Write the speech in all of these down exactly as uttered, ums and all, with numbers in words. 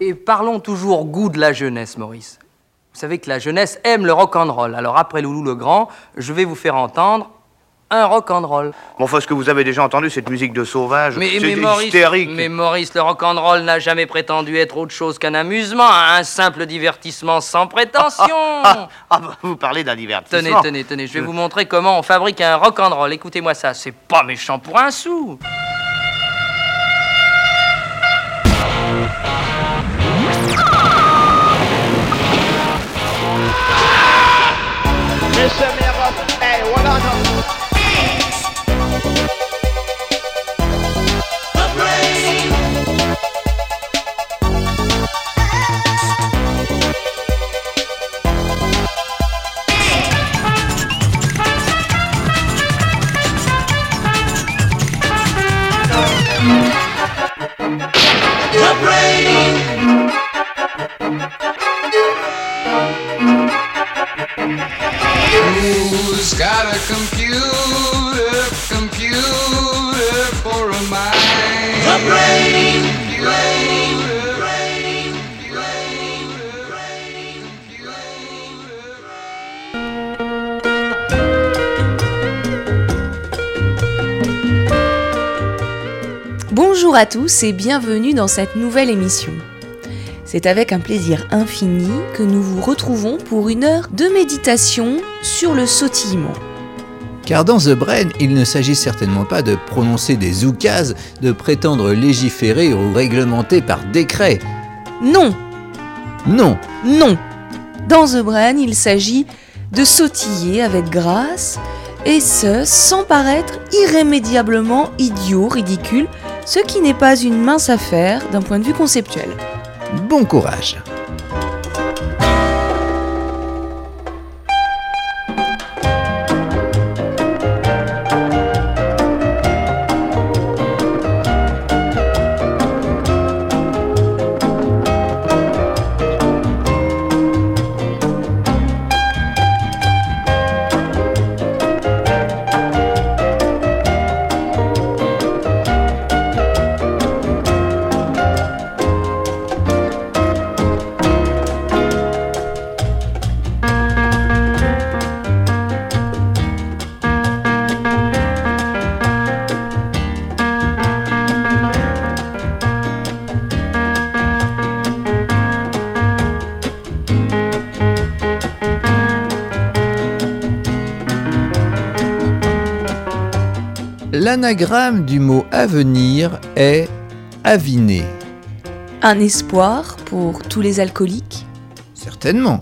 Et parlons toujours goût de la jeunesse, Maurice. Vous savez que la jeunesse aime le rock'n'roll. Alors après Loulou le Grand, je vais vous faire entendre un rock'n'roll. Bon, enfin, est-ce que vous avez déjà entendu cette musique de sauvage? Mais, C'est mais Maurice, hystérique. mais Maurice, le rock'n'roll n'a jamais prétendu être autre chose qu'un amusement, un simple divertissement sans prétention. Ah, ah bah, vous parlez d'un divertissement. Tenez, tenez, tenez, je vais vous montrer comment on fabrique un rock'n'roll. Écoutez-moi ça, c'est pas méchant pour un sou. Hey, what on up? The brain. The brain. Who's got a computer, computer for a mind? The brain, brain, brain, brain, Bonjour à tous et bienvenue dans cette nouvelle émission. C'est avec un plaisir infini que nous vous retrouvons pour une heure de méditation sur le sautillement. Car dans The Brain, il ne s'agit certainement pas de prononcer des oukases, de prétendre légiférer ou réglementer par décret. Non, Non, non. Dans The Brain, il s'agit de sautiller avec grâce, et ce, sans paraître irrémédiablement idiot, ridicule, ce qui n'est pas une mince affaire d'un point de vue conceptuel. bon courage. L'anagramme du mot avenir est aviner. Un espoir pour tous les alcooliques ? Certainement.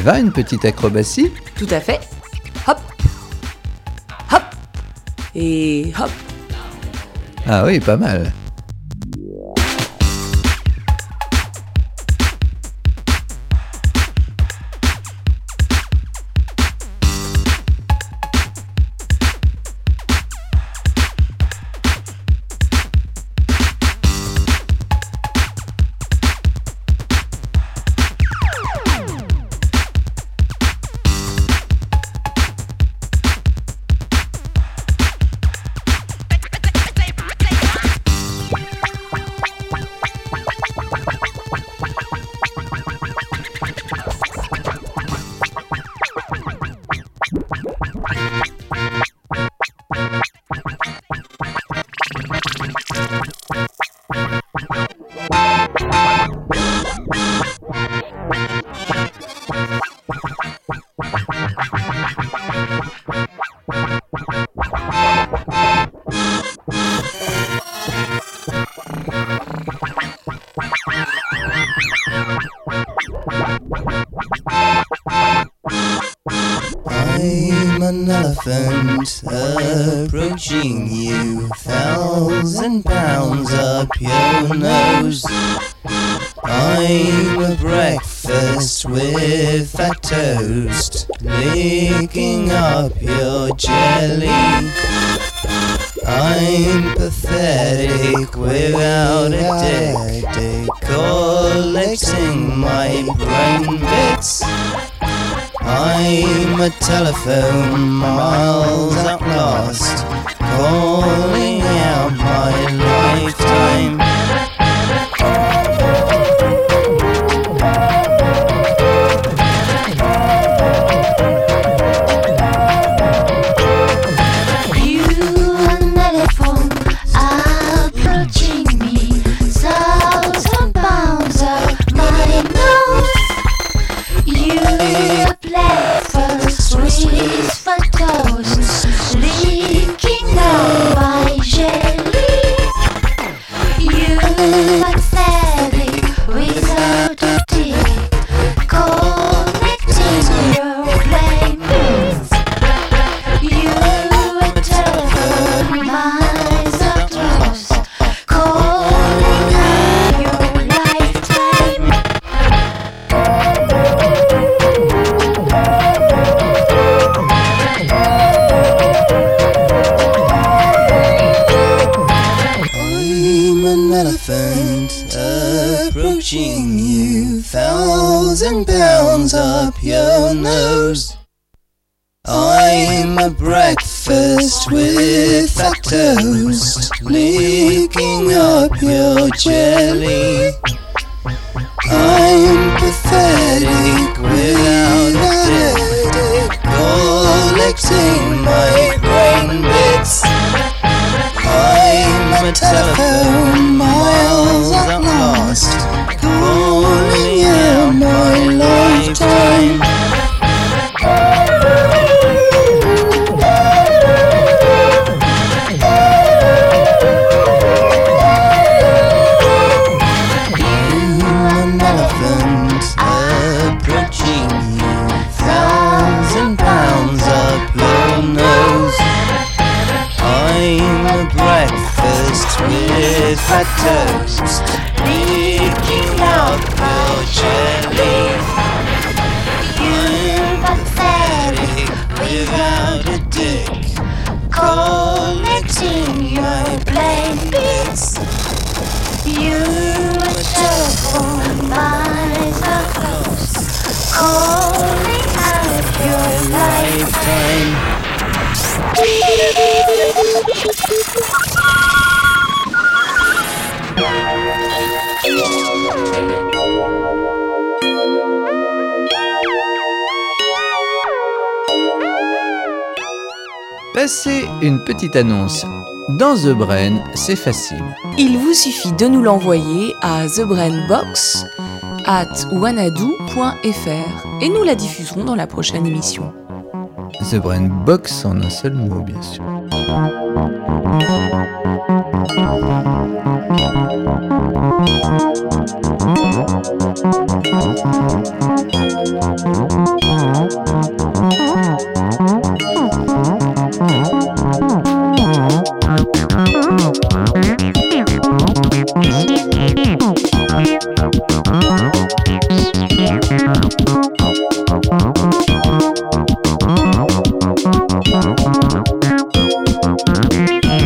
Eva, une petite acrobatie? Tout à fait. Hop, hop, et hop. Ah oui, pas mal. I'm an elephant approaching you, thousand pounds up your nose. I'm a breakfast with fat toast, licking up your jelly. I'm pathetic without a dick, collecting my brain bits. I'm a telephone miles up lost, calling out my lifetime. You an elephant approaching me, thousand pounds up my nose. You a breakfast with fat toast, licking out my jelly. You pathetic without a dick, collecting your brain bits. You a telephone miles up lost, calling out your lifetime. I'm an elephant approaching you, thousand pounds up your nose. I'm a breakfast with fat toast, licking up your jelly. I'm pathetic without a dick, collecting my brain bits. I'm a telephone miles up lost, calling out my lifetime. I'm an elephant approaching you, thousand pounds up your nose. I'm a breakfast with fat toast, licking out your jelly. I'm pathetic without a dick, collecting my brain bits. You a telephone miles up close, calling out your lifetime. Passez une petite annonce. Dans The Brain, c'est facile. Il vous suffit de nous l'envoyer à thebrainbox at wanadoo point f r et nous la diffuserons dans la prochaine émission. The Brain Box en un seul mot, bien sûr. Thank you.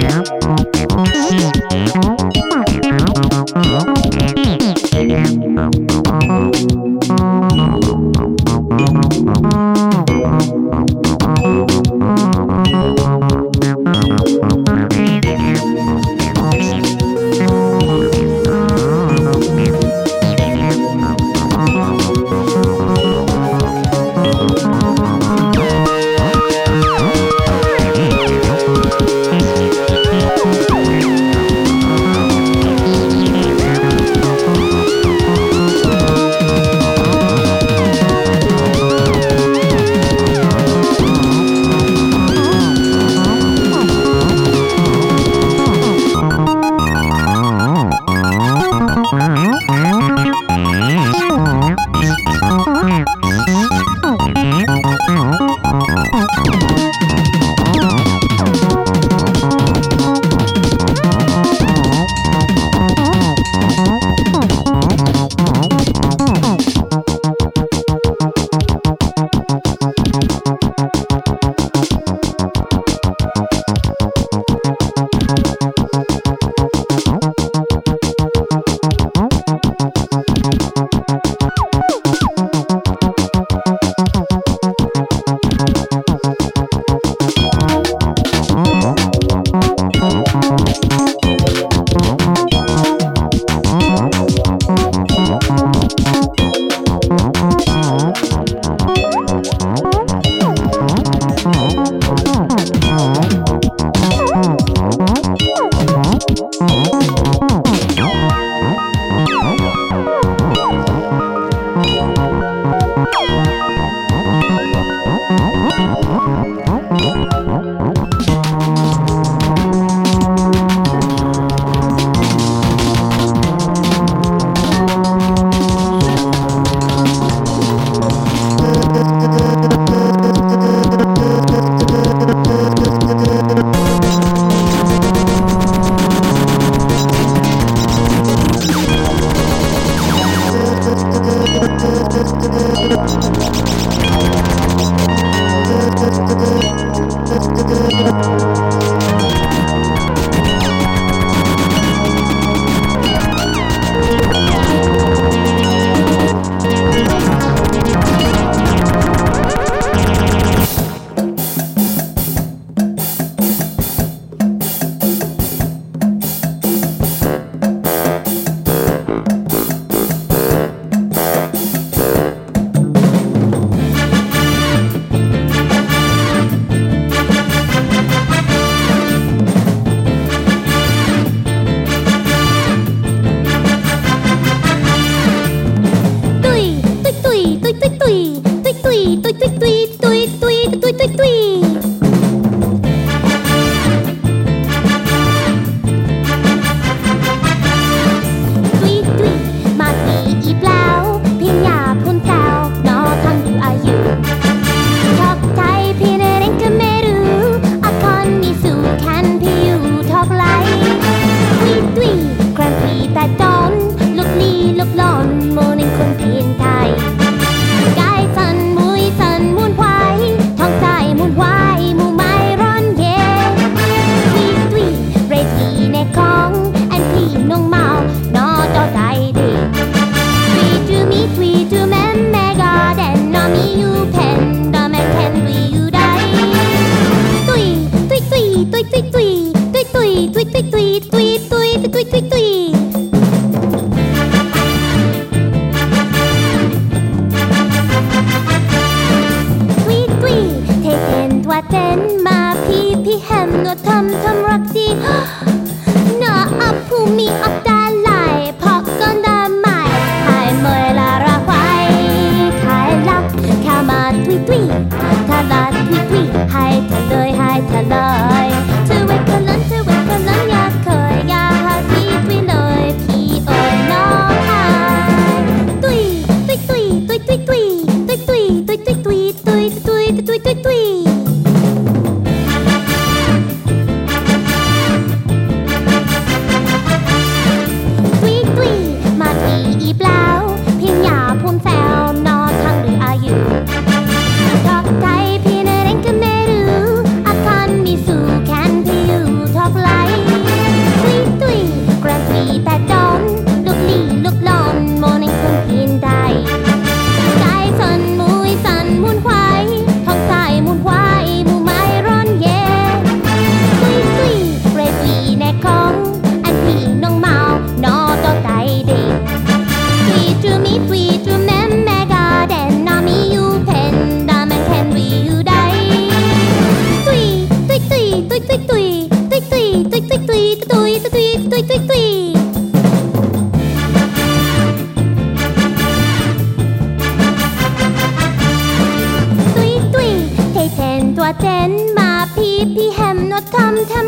ให้เธอเลยให้เธอเลยเธอเวทเธอล้นเธอเวทเธอล้นอยากเคย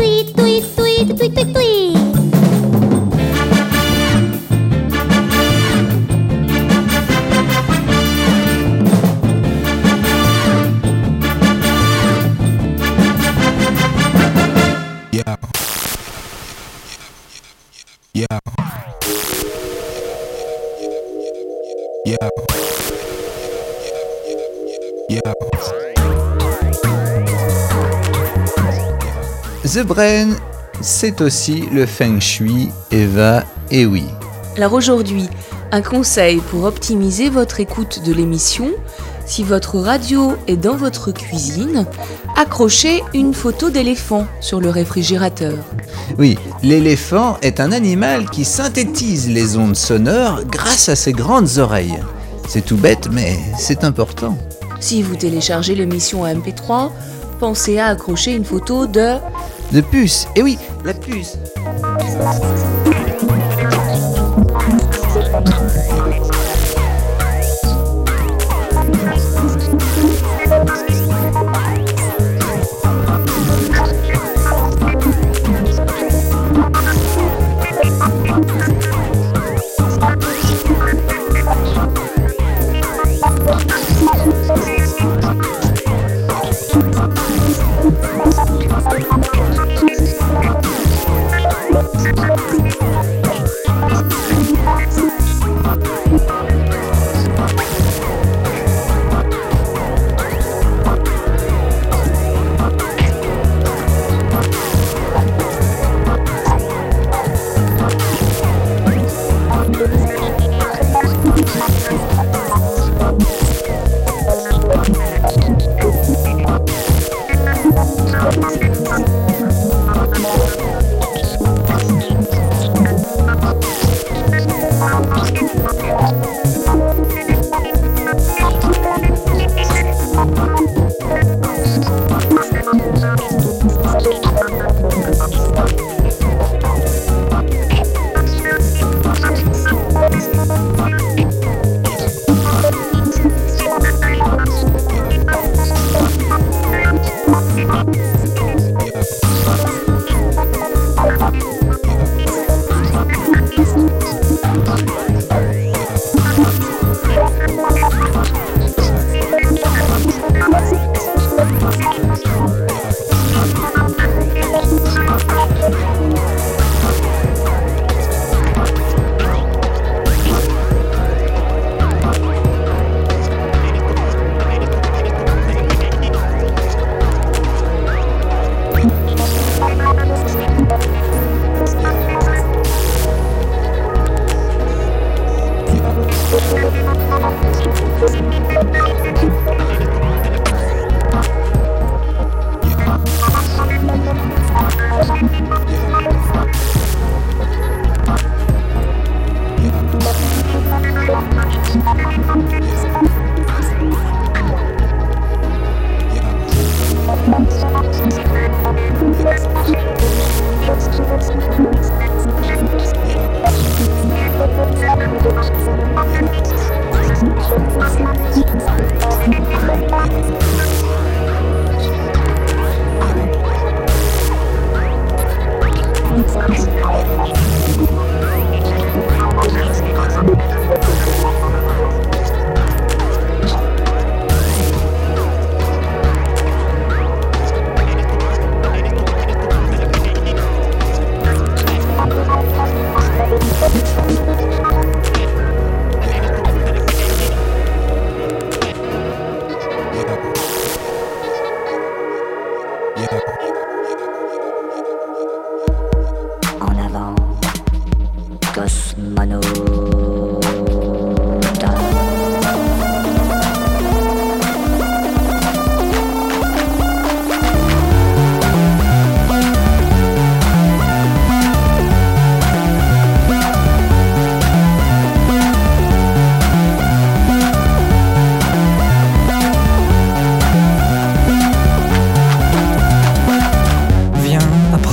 Tweet, tweet, tweet, tweet, tweet, tweet. Yeah. Yeah. Yeah. Yeah. The Brain, c'est aussi le Feng Shui, Eva et oui. Alors aujourd'hui, un conseil pour optimiser votre écoute de l'émission. Si votre radio est dans votre cuisine, accrochez une photo d'éléphant sur le réfrigérateur. Oui, l'éléphant est un animal qui synthétise les ondes sonores grâce à ses grandes oreilles. C'est tout bête, mais c'est important. Si vous téléchargez l'émission en M P trois, pensez à accrocher une photo de... De puce, et oui, la puce.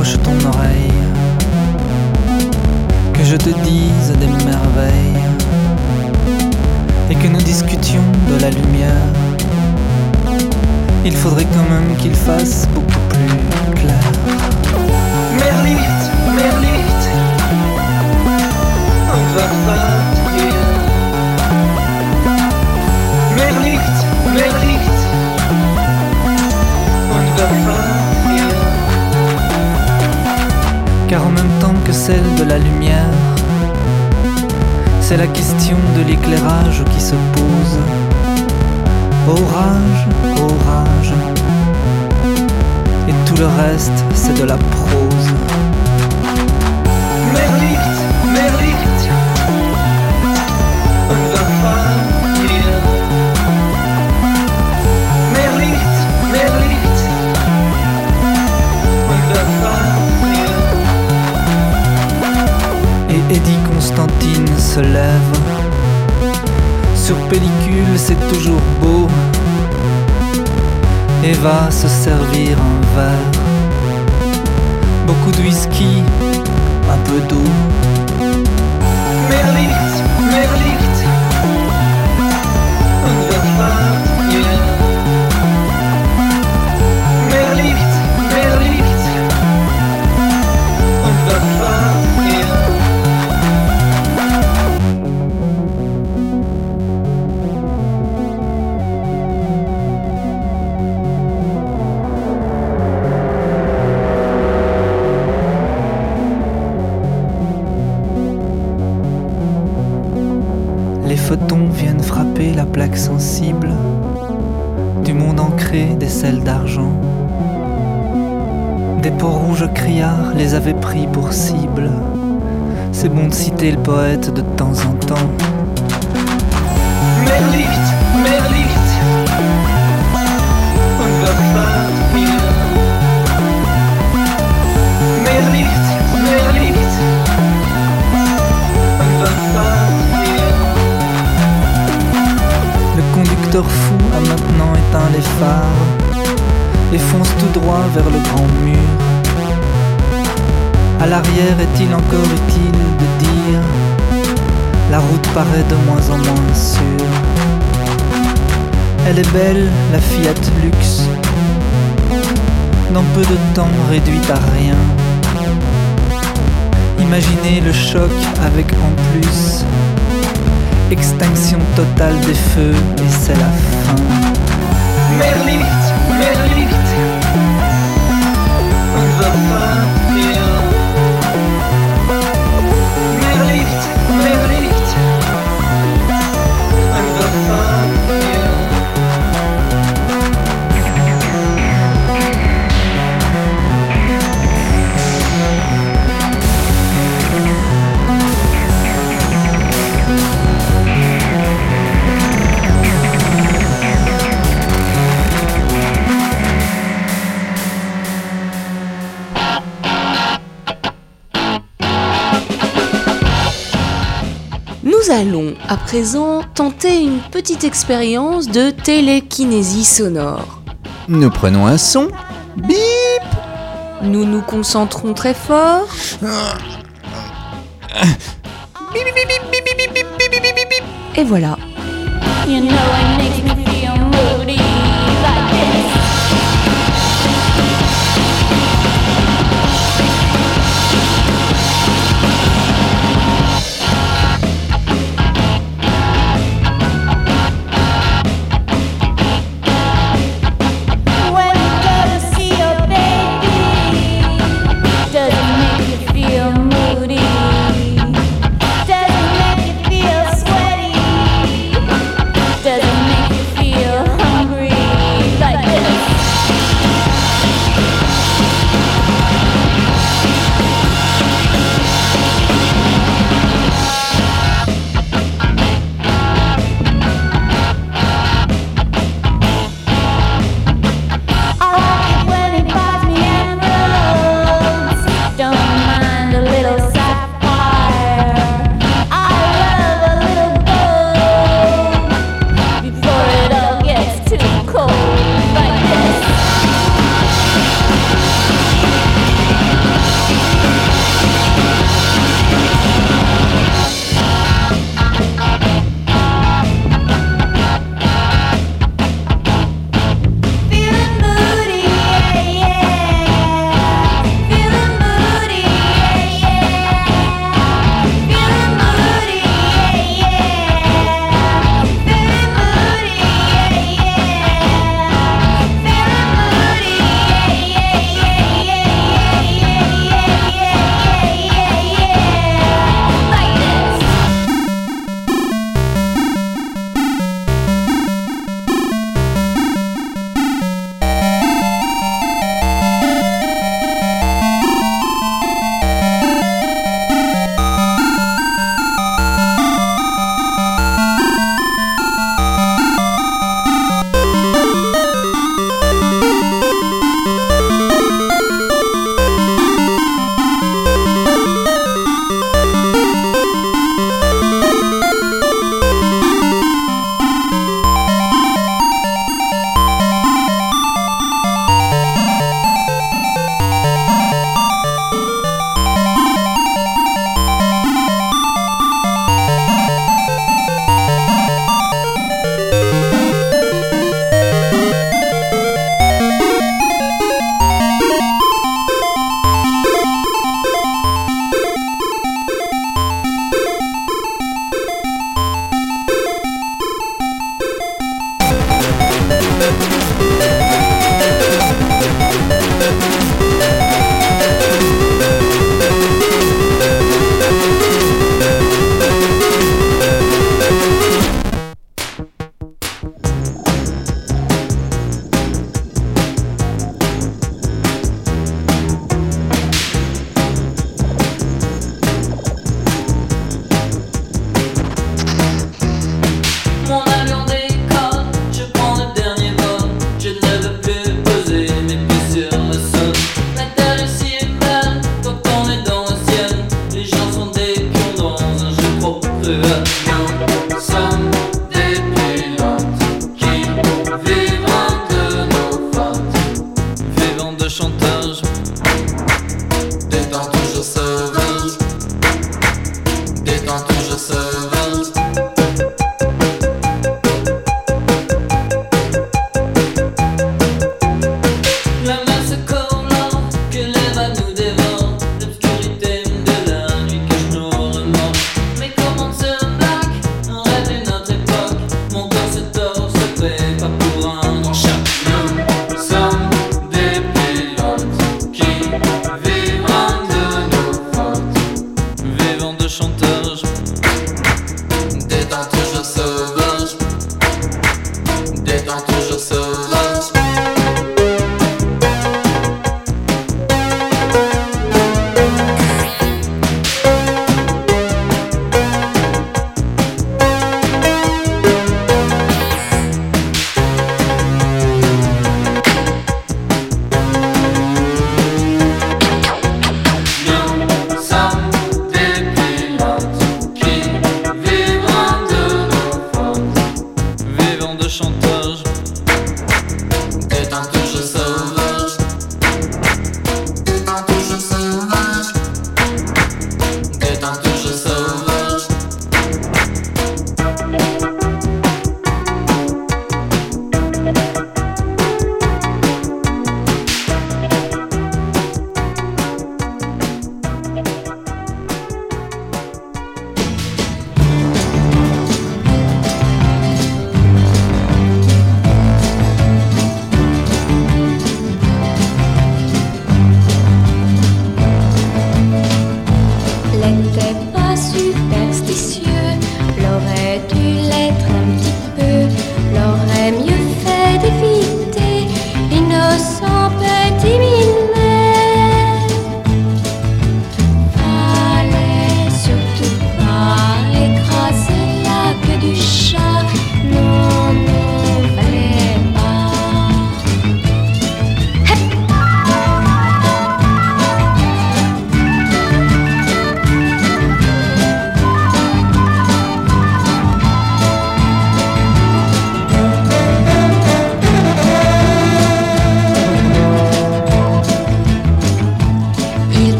approche ton oreille, que je te dise des merveilles, et que nous discutions de la lumière, il faudrait quand même qu'il fasse beaucoup plus clair. Merlicht, Merlicht, unverfahrt hier. Merlicht, Merlicht, unverfahrt hier. Car en même temps que celle de la lumière, c'est la question de l'éclairage qui se pose. Orage, orage, et tout le reste c'est de la prose. Merlicht, Merlicht, unverfahrt hier. Merlicht, Merlicht, unverfahrt hier. Et Eddie Constantine se lève. Sur pellicule c'est toujours beau, et va se servir un verre, beaucoup de whisky, un peu d'eau. Merlicht, Merlicht, unverfahrt hier. Merlicht, Merlicht, unverfahrt hier. Les photons viennent frapper la plaque sensible du monde ancré des selles d'argent. Des peaux rouges criards les avaient pris pour cible. C'est bon de citer le poète de temps en temps. Merlicht, Merlicht, unverfahrt hier. Merlicht, Merlicht, unverfahrt hier. Le conducteur fou a maintenant éteint les phares et fonce tout droit vers le grand mur. À l'arrière, est-il encore utile de dire, la route paraît de moins en moins sûre. Elle est belle, la Fiat Lux, dans peu de temps réduite à rien. Imaginez le choc avec en plus extinction totale des feux, et c'est la fin. Merlicht, Merlicht, unverfahrt hier. Merlicht, Merlicht, unverfahrt hier. Nous allons à présent tenter une petite expérience de télékinésie sonore. Nous prenons un son. Bip. Nous nous concentrons très fort. Et voilà. You know it makes me feel moody like this. When you go to see your baby, does it make you feel moody? Does it make you feel sweaty? Does it make you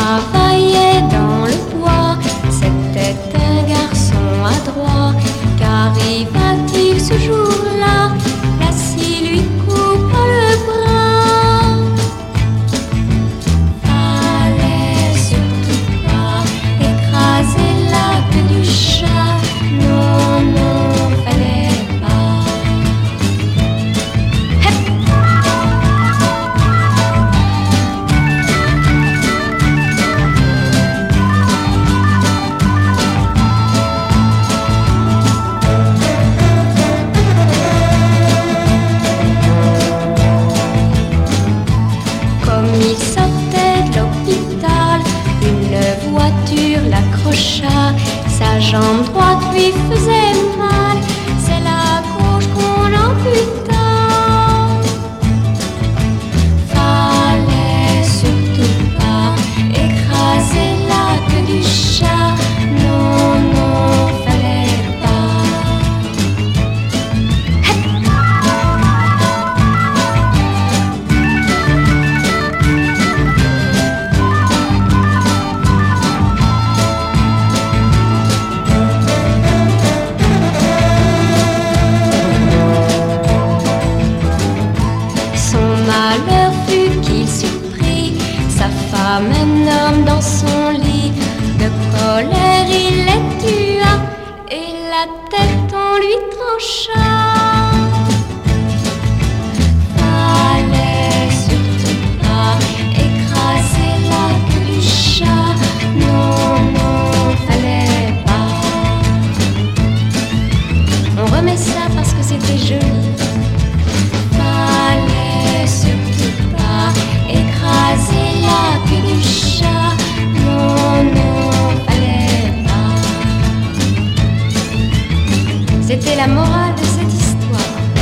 travaillait dans le bois. C'était un garçon adroit. Qu'arriva-t-il ce jour-là? La scie lui coupa le bras. Fallait surtout pas écraser la queue du chat. Non, non, fallait pas. Hep! Comme il sortait de l'hôpital, une voiture l'accrocha. Sa jambe droite lui faisait mal, c'est la gauche qu'on amputa. Fallait surtout pas écraser la queue du chat. Non, non, fallait pas. Son malheur fut qu'il surprit sa femme, un homme dans son lit. De colère il les tua et la tête on lui trancha. Fallait surtout pas écraser la queue du chat. Non, non, fallait pas. On remet ça parce que c'était joli. Fallait surtout pas écraser la queue du chat. Non, non, fallait pas. C'était la morale de cette histoire.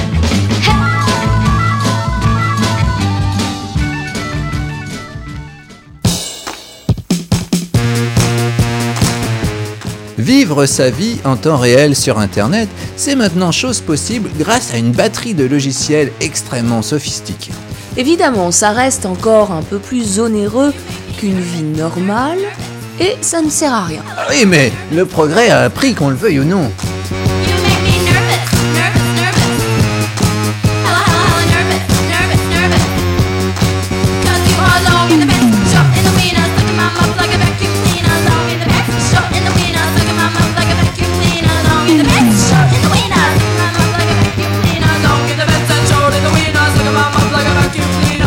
Vivre sa vie en temps réel sur Internet, c'est maintenant chose possible grâce à une batterie de logiciels extrêmement sophistiqués. Évidemment, ça reste encore un peu plus onéreux qu'une vie normale et ça ne sert à rien. Ah oui, mais le progrès a un prix, qu'on le veuille ou non. You make me nervous, nervous, nervous. Hella, hella, nervous, nervous, nervous. 'Cause you are long in the bed, short in the wieners, looking my mouth like a vacuum cleaner. Long in the bed, short in the wieners, looking my mouth like a vacuum cleaner. Long in the bed, short in the wieners, looking my mouth like a vacuum cleaner. Long in the bed, short in the wieners, looking my mouth like a vacuum cleaner.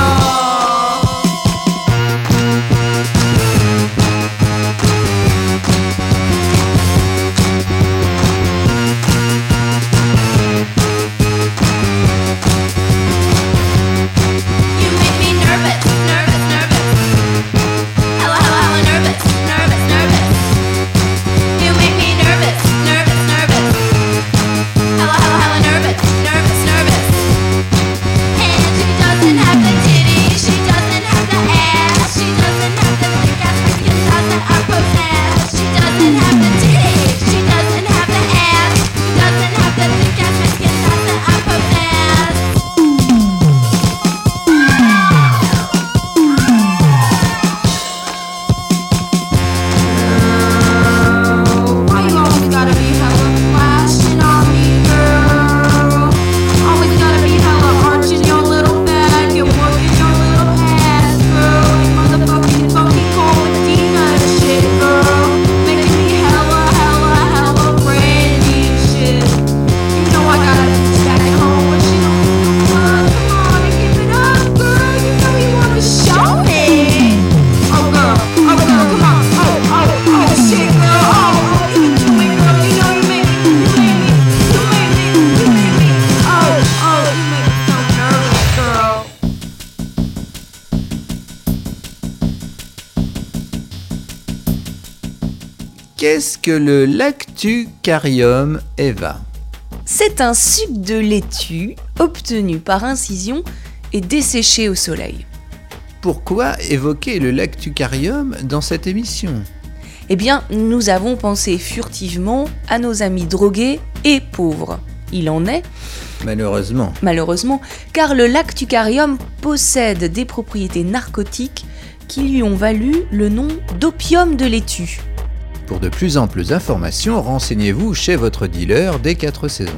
You make me nervous, nervous, nervous. Hella, hella, hella, nervous, nervous, nervous. You make me nervous, nervous, nervous. Hella, hella, hella, nervous, nervous, nervous. And she doesn't have the titties, she doesn't have the ass, she doesn't have the thick ass freaking thighs that I possess. She doesn't have the titties, she doesn't have the ass, she doesn't have the thick ass freaking thighs that I possess. Why you always gotta be hella flashing on me, girl? Always gotta be hella arching your little back and working your little ass, girl. You motherfucking funky cold Medina shit, girl. Making me hella, hella, hella ready shit. You know I gotta be back at home, but you don't wanna come on and give it up, girl. You know you wanna show me. Oh girl, oh girl, come on. Oh, oh, oh shit, girl. Oh, oh, you do it, girl. You know you make me, you make me, you make me, you make me. Oh, oh, you make me so nervous, girl. Qu'est-ce que le lactucarium, Eva? C'est un suc de laitue obtenu par incision et desséché au soleil. Pourquoi évoquer le lactucarium dans cette émission? Eh bien, nous avons pensé furtivement à nos amis drogués et pauvres. Il en est, Malheureusement. malheureusement, car le lactucarium possède des propriétés narcotiques qui lui ont valu le nom d'opium de laitue. Pour de plus amples informations, renseignez-vous chez votre dealer des quatre saisons.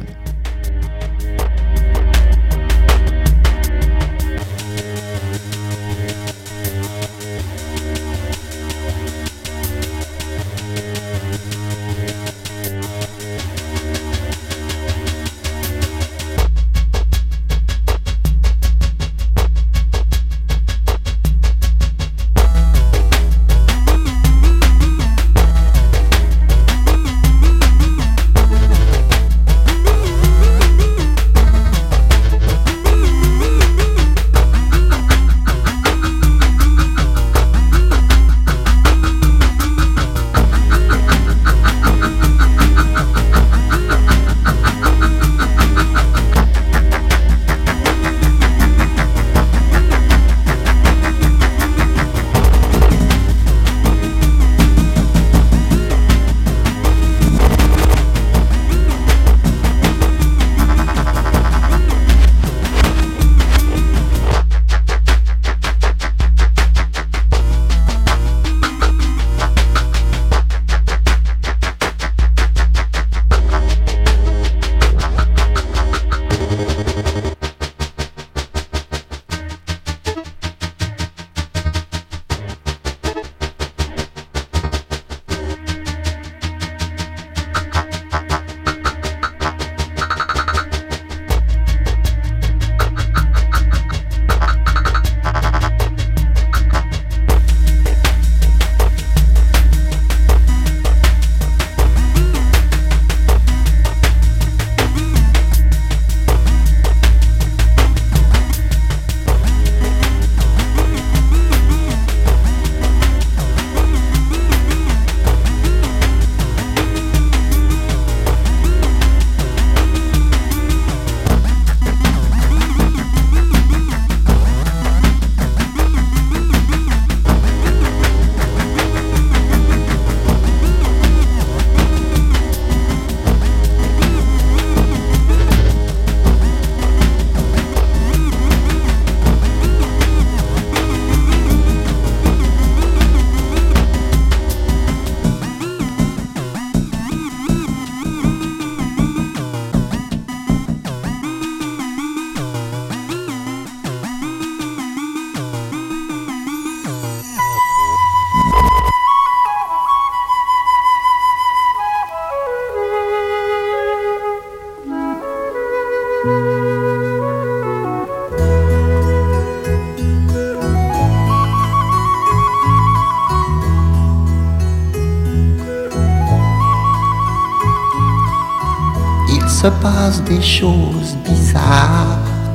Se passe des choses bizarres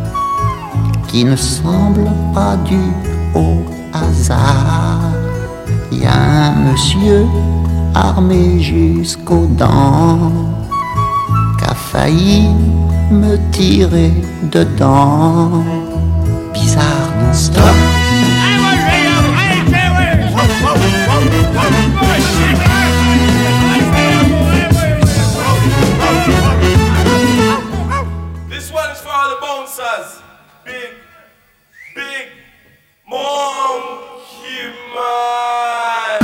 qui ne semblent pas dues au hasard. Il y a un monsieur armé jusqu'aux dents qui a failli me tirer dedans. Bizarre non-stop. Big, big monkey man.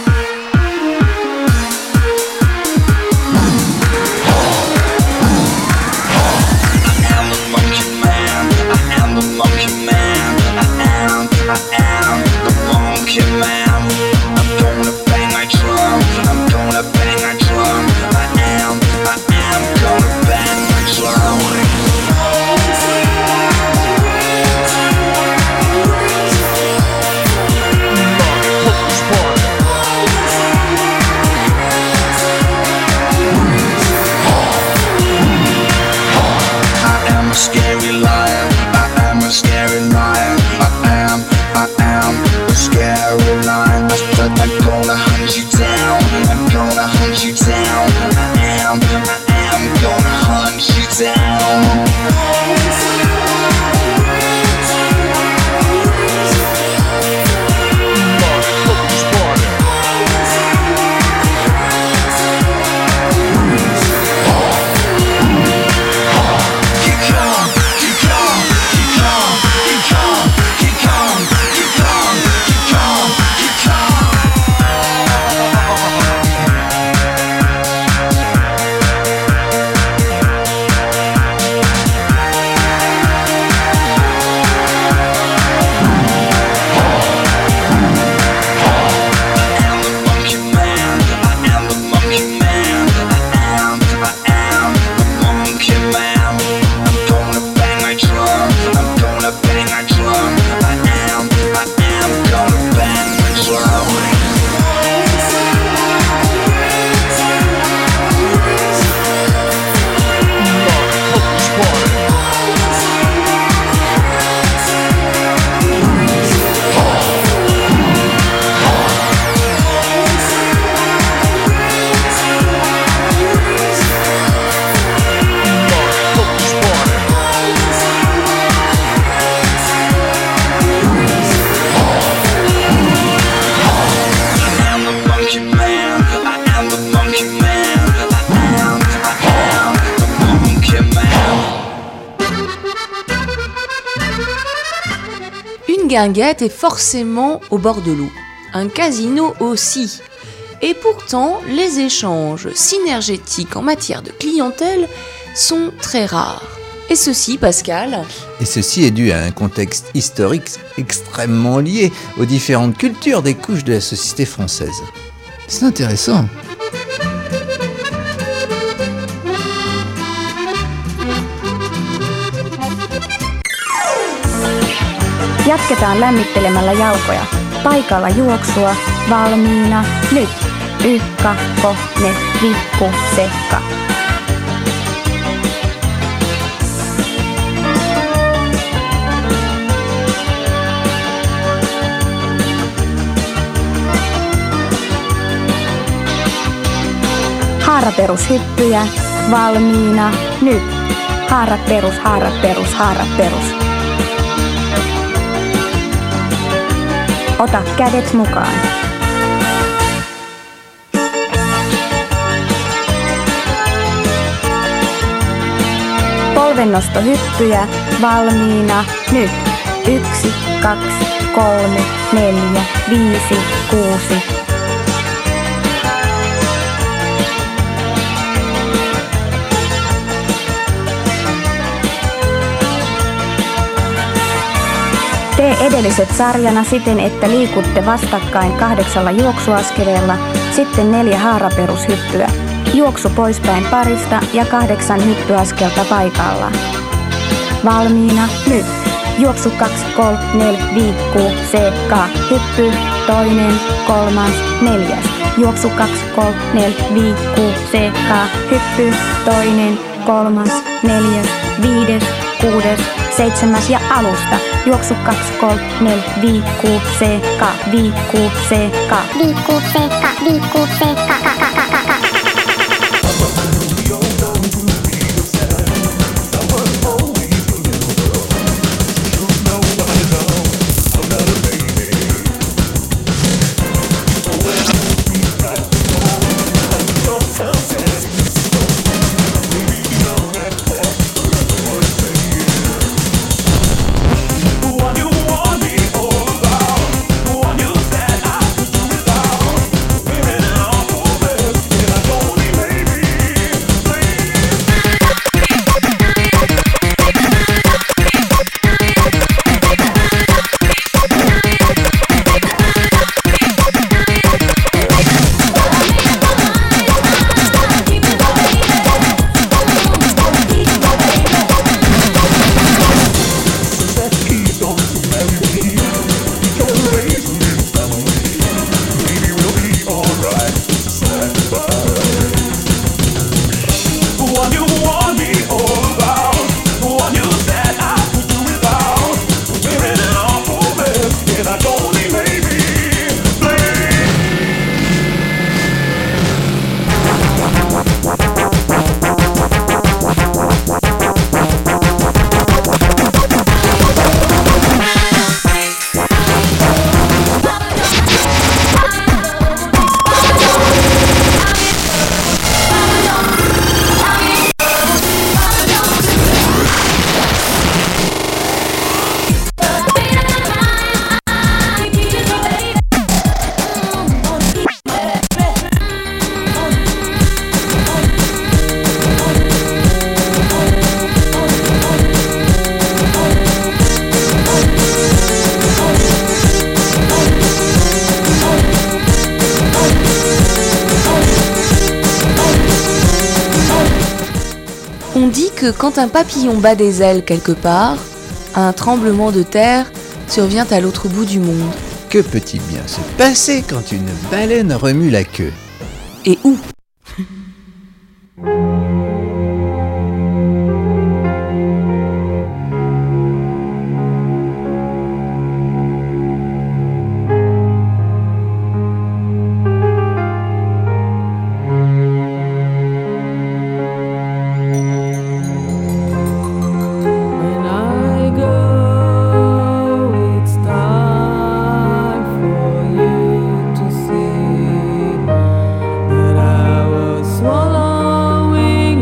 I am the monkey man. I am the monkey man. I am, I am the monkey man. I'm gonna bang my drum. I'm gonna bang my drum. I am, I am gonna bang my drum. Scary lion, I am a scary lion. I am, I am a scary lion. I said I'm gonna hunt you down. I'm gonna hunt you down. I am, I am gonna hunt you down. Come, guinguette est forcément au bord de l'eau, un casino aussi. Et pourtant, les échanges synergétiques en matière de clientèle sont très rares. Et ceci, Pascal ? Et ceci est dû à un contexte historique extrêmement lié aux différentes cultures des couches de la société française. C'est intéressant. Jatketaan lämmittelemällä jalkoja. Paikalla juoksua, valmiina, nyt. Ykka, kohne, vikku, sekka. Haaraperushyppyjä, valmiina, nyt. Haarat perus, haarat perus, haarat perus. Ota kädet mukaan. Polvennostohyppyjä, valmiina, nyt. Yksi, kaksi, kolme, neljä, viisi, kuusi. Tee edelliset sarjana siten, että liikutte vastakkain kahdeksalla juoksuaskeleella, sitten neljä haaraperushyppyä. Juoksu poispäin parista ja kahdeksan hyppyaskelta paikallaan. Valmiina, nyt. Juoksu kaksi, kolme, neljä, viisi, kuusi, seitsemän, hyppy, toinen, kolmas, neljäs. Juoksu kaksi, kolme, neljä, viisi, kuusi, seitsemän, hyppy, toinen, kolmas, neljäs, viides, kuudes, seitsemäs ja alusta. Juoksu kaksi, kolme, neljä, viisi, kuusi, seitsemän, viisi, kuusi, seitsemän. viisi, kuusi, seitsemän, viisi, kuusi, seitsemän. On dit que quand un papillon bat des ailes quelque part, un tremblement de terre survient à l'autre bout du monde. Que peut-il bien se passer quand une baleine remue la queue ? Et où ? Swallowing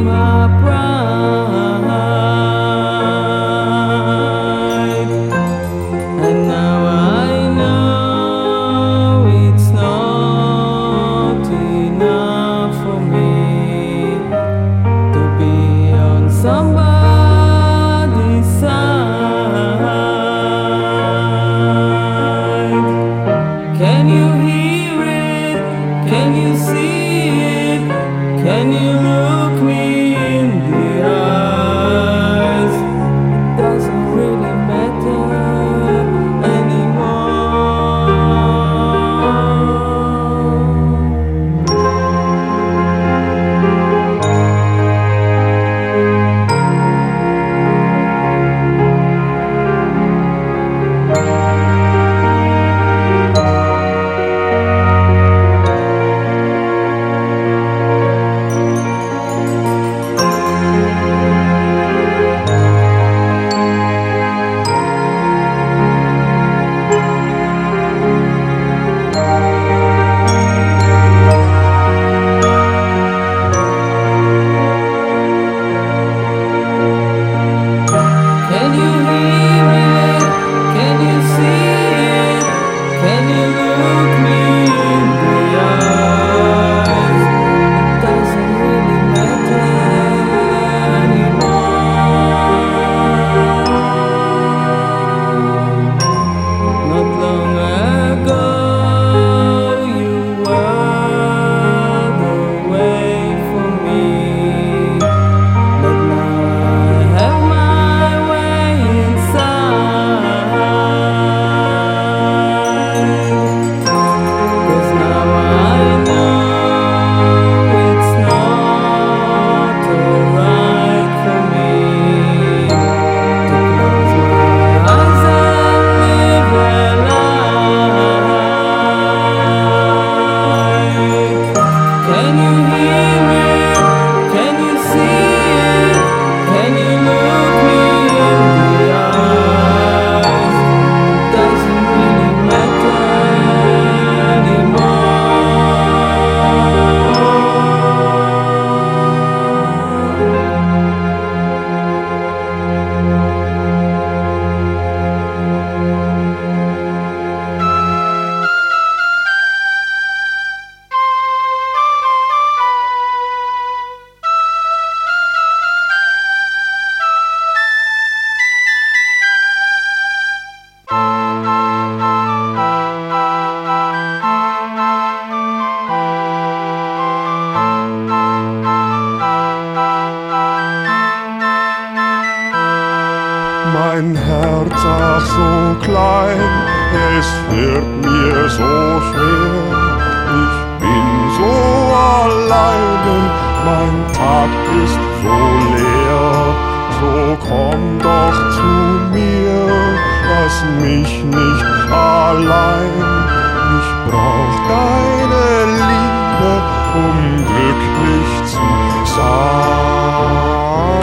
Tatsache so klein, es wird mir so schwer. Ich bin so allein und mein Tag ist so leer. So komm doch zu mir, lass mich nicht allein. Ich brauch deine Liebe, um glücklich zu sein.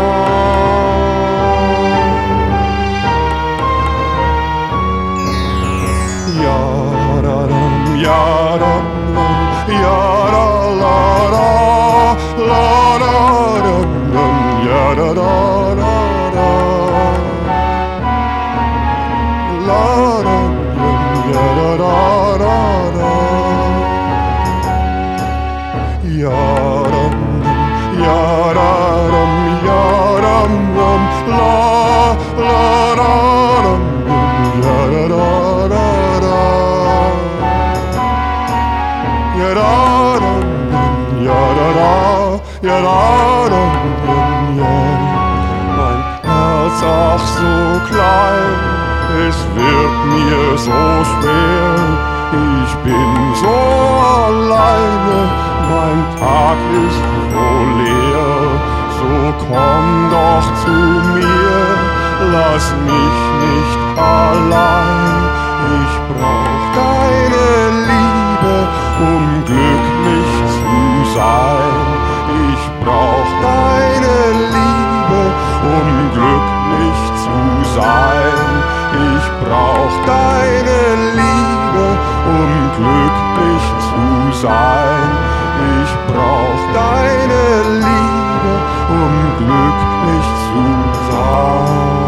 Yaradam, yaradam, yaralala, laradam, yaradada, laradam, yaradada, yaradam, yaradam, yaradam, la, laradam, yaradada. Mein Herz, ach so klein, es wird mir so schwer. Ich bin so alleine, mein Tag ist so leer. So komm doch zu mir, lass mich nicht allein. Ich brauch deine Liebe, um glücklich zu sein. Ich brauch deine Liebe, um glücklich zu sein. Ich brauch deine Liebe, um glücklich zu sein. Ich brauch deine Liebe, um glücklich zu sein.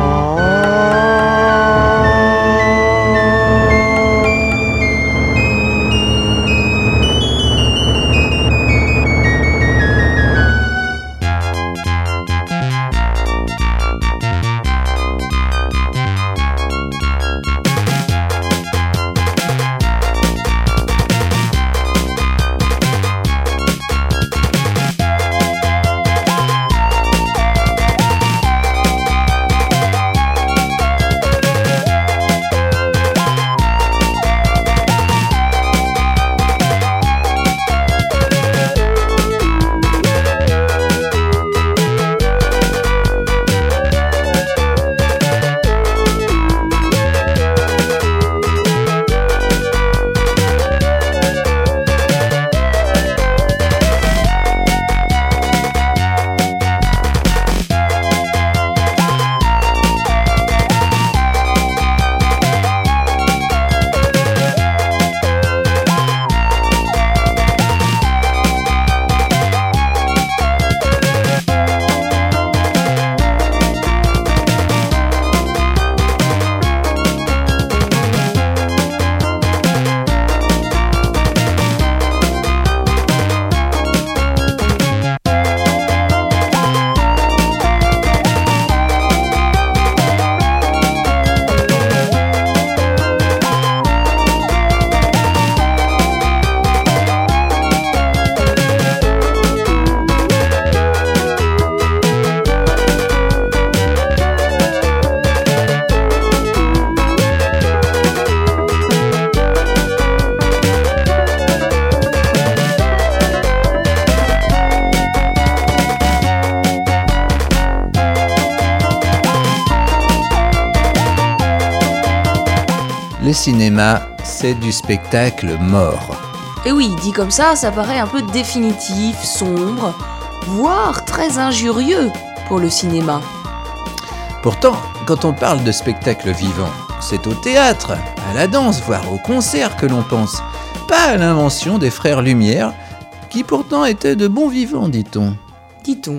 Le cinéma, c'est du spectacle mort. Et oui, dit comme ça, ça paraît un peu définitif, sombre, voire très injurieux pour le cinéma. Pourtant, quand on parle de spectacle vivant, c'est au théâtre, à la danse, voire au concert que l'on pense, pas à l'invention des frères Lumière, qui pourtant étaient de bons vivants, dit-on. Dit-on.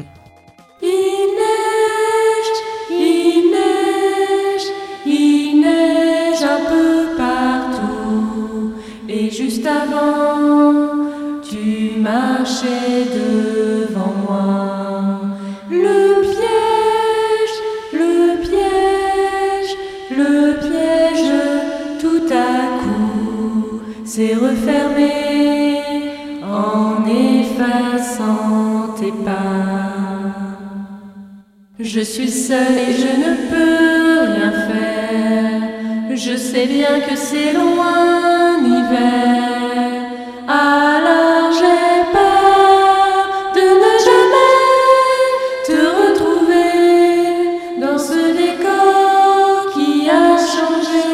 Il neige, il neige, il neige un peu partout. Et juste avant, tu marchais devant moi. Le piège, le piège, le piège, tout à coup, s'est refermé en effaçant tes pas. Je suis seule et je ne peux rien faire. Je sais bien que c'est loin l'hiver, alors j'ai peur de ne jamais te retrouver dans ce décor qui a changé.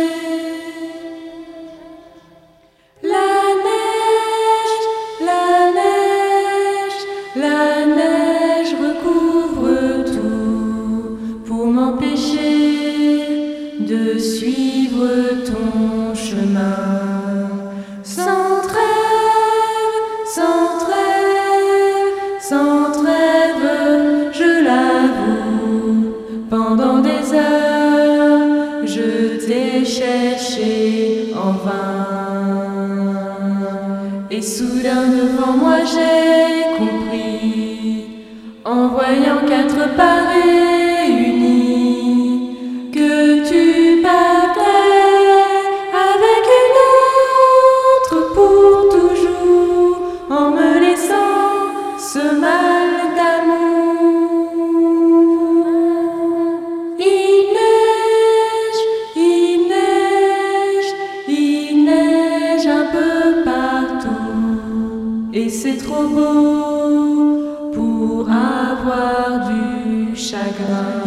La neige, la neige, la neige recouvre tout pour m'empêcher de suivre ton chemin. Sans trêve, sans trêve, sans trêve, je l'avoue, pendant des heures, je t'ai cherché en vain. Et soudain devant moi j'ai compris, en voyant quatre pas réunis, que tu partais avec une autre pour toujours, en me laissant ce mal d'amour. Il neige, il neige, il neige un peu partout, et c'est trop beau pour avoir du chagrin.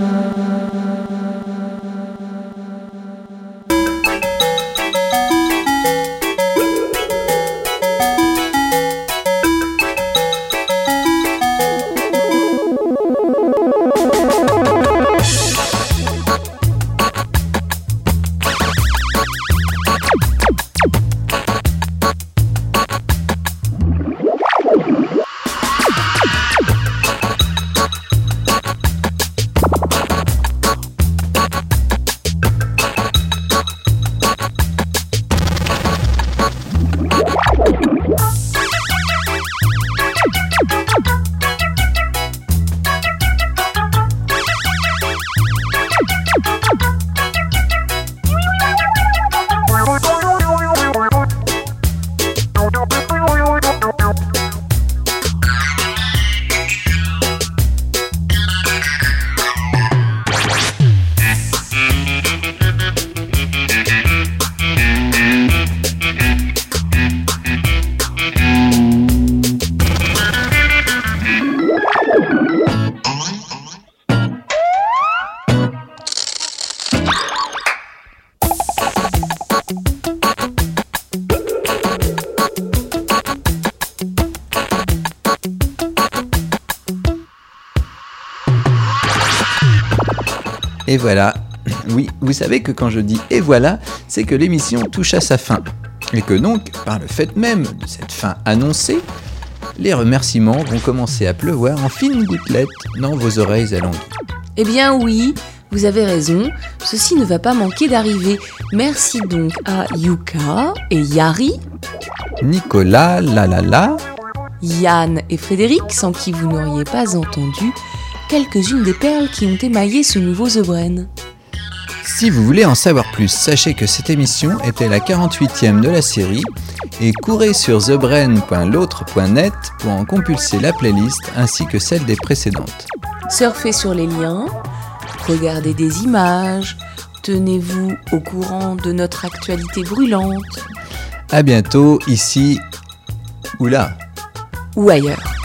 Et voilà. Oui, vous savez que quand je dis « et voilà », c'est que l'émission touche à sa fin. Et que donc, par le fait même de cette fin annoncée, les remerciements vont commencer à pleuvoir en fines gouttelettes dans vos oreilles alanguies. Eh bien oui, vous avez raison, ceci ne va pas manquer d'arriver. Merci donc à Yuka et Yari, Nicolas, Lalala, Yann et Frédéric, sans qui vous n'auriez pas entendu quelques-unes des perles qui ont émaillé ce nouveau The Brain. Si vous voulez en savoir plus, sachez que cette émission était la quarante-huitième de la série et courez sur the brain point l'autre point net pour en compulser la playlist ainsi que celle des précédentes. Surfez sur les liens, regardez des images, tenez-vous au courant de notre actualité brûlante. À bientôt, ici ou là. Ou ailleurs.